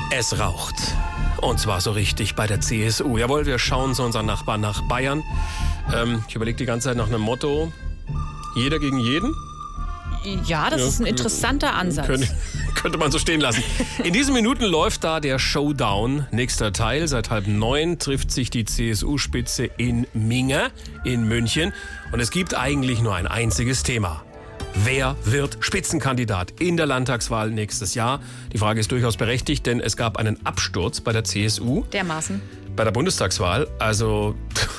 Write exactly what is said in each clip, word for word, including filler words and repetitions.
Es raucht. Und zwar so richtig bei der C S U. Jawohl, wir schauen zu unseren Nachbarn nach Bayern. Ähm, ich überlege die ganze Zeit nach einem Motto. Jeder gegen jeden? Ja, das Ja, ist ein interessanter Ansatz. Könnte, könnte man so stehen lassen. In diesen Minuten läuft da der Showdown. Nächster Teil. Seit halb neun trifft sich die C S U-Spitze in Minga in München. Und es gibt eigentlich nur ein einziges Thema. Wer wird Spitzenkandidat in der Landtagswahl nächstes Jahr? Die Frage ist durchaus berechtigt, denn es gab einen Absturz bei der C S U. Dermaßen. Bei der Bundestagswahl. Also,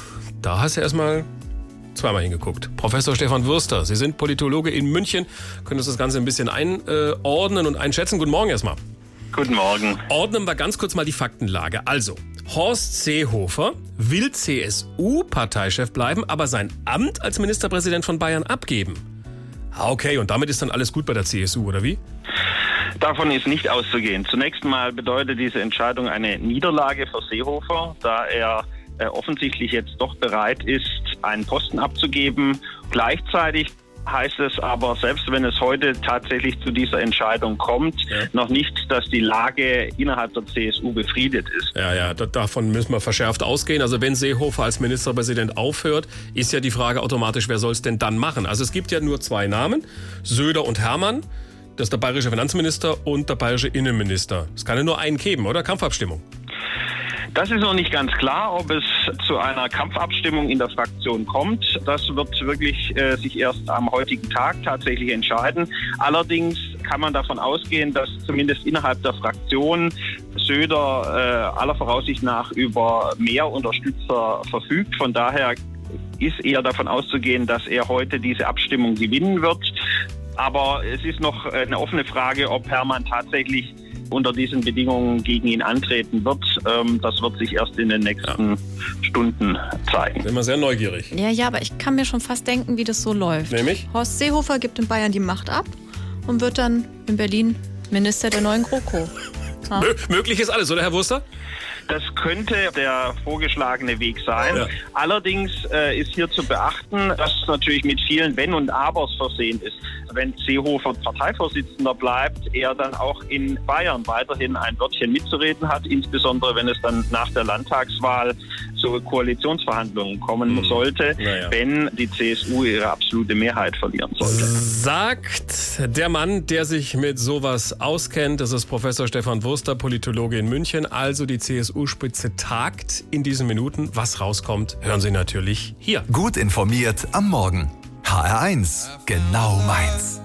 da hast du erstmal zweimal hingeguckt. Professor Stefan Würster, Sie sind Politologe in München. Können uns das Ganze ein bisschen einordnen und einschätzen? Guten Morgen erstmal. Guten Morgen. Ordnen wir ganz kurz mal die Faktenlage. Also, Horst Seehofer will C S U-Parteichef bleiben, aber sein Amt als Ministerpräsident von Bayern abgeben. Ah, okay, und damit ist dann alles gut bei der C S U, oder wie? Davon ist nicht auszugehen. Zunächst mal bedeutet diese Entscheidung eine Niederlage für Seehofer, da er äh, offensichtlich jetzt doch bereit ist, einen Posten abzugeben. Gleichzeitig heißt es aber, selbst wenn es heute tatsächlich zu dieser Entscheidung kommt, ja. noch nicht, dass die Lage innerhalb der C S U befriedet ist. Ja, ja, da, davon müssen wir verschärft ausgehen. Also wenn Seehofer als Ministerpräsident aufhört, ist ja die Frage automatisch, wer soll es denn dann machen? Also es gibt ja nur zwei Namen, Söder und Hermann. Das ist der bayerische Finanzminister und der bayerische Innenminister. Es kann ja nur einen geben, oder? Kampfabstimmung. Das ist noch nicht ganz klar, ob es zu einer Kampfabstimmung in der Fraktion kommt. Das wird wirklich äh, sich erst am heutigen Tag tatsächlich entscheiden. Allerdings kann man davon ausgehen, dass zumindest innerhalb der Fraktion Söder äh, aller Voraussicht nach über mehr Unterstützer verfügt. Von daher ist eher davon auszugehen, dass er heute diese Abstimmung gewinnen wird. Aber es ist noch eine offene Frage, ob Hermann tatsächlich unter diesen Bedingungen gegen ihn antreten wird. Das wird sich erst in den nächsten ja. Stunden zeigen. Bin mal sehr neugierig. Ja, ja, aber ich kann mir schon fast denken, wie das so läuft. Nämlich? Horst Seehofer gibt in Bayern die Macht ab und wird dann in Berlin Minister der neuen GroKo. Ja. Mö- möglich ist alles, oder Herr Würster? Das könnte der vorgeschlagene Weg sein. Ja. Allerdings äh, ist hier zu beachten, dass es natürlich mit vielen Wenn und Abers versehen ist. Wenn Seehofer Parteivorsitzender bleibt, er dann auch in Bayern weiterhin ein Wörtchen mitzureden hat, insbesondere wenn es dann nach der Landtagswahl zu Koalitionsverhandlungen kommen hm. sollte, naja. wenn die C S U ihre absolute Mehrheit verlieren sollte. Sagt der Mann, der sich mit sowas auskennt, das ist Professor Stefan Würster, Politologe in München. Also die C S U-Spitze tagt in diesen Minuten. Was rauskommt, hören Sie natürlich hier. Gut informiert am Morgen. H R eins, genau meins.